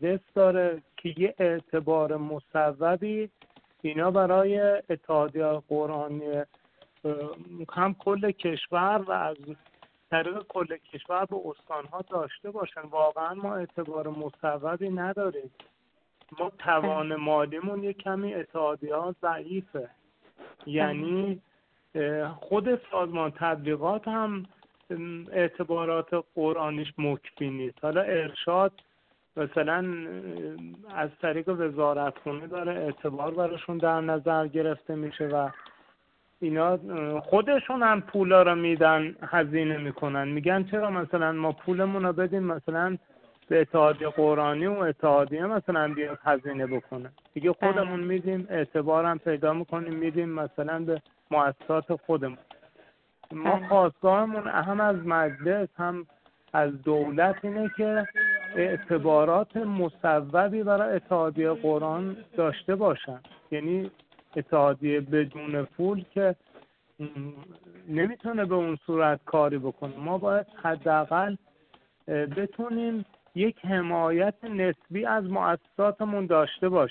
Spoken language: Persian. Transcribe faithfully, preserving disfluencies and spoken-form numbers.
مجلس داره که یه اعتبار مصوبی اینا برای اتحادیه قرآنی هم کل کشور و از طریق کل کشور به استانها داشته باشن. واقعا ما اعتبار مصوبی نداریم. ما توان مالیمون یه کمی اتحادیه ها ضعیفه. یعنی خود سازمان تبلیغات هم اعتبارات قرآنیش مکفی نیست. حالا ارشاد مثلا از طریق وزارتخونه داره اعتبار براشون در نظر گرفته میشه و اینا خودشون هم پولا رو میدن هزینه میکنن. میگن چرا مثلا ما پولمون رو بدیم مثلا به اتحادیه قرآنی و اتحادیه مثلا بیاد هزینه بکنه دیگه، خودمون میدیم اعتبارم پیدا میکنیم میدیم مثلا به مؤسسات خودمون. ما خواستارمون هم از مجلس هم از دولت اینه که اعتبارات مصوبی برای اتحادیه قرآن داشته باشن. یعنی اتحادیه بدون پول که نمیتونه به اون صورت کاری بکنه. ما باید حداقل بتونیم یک حمایت نسبی از مؤسساتمون داشته باشیم.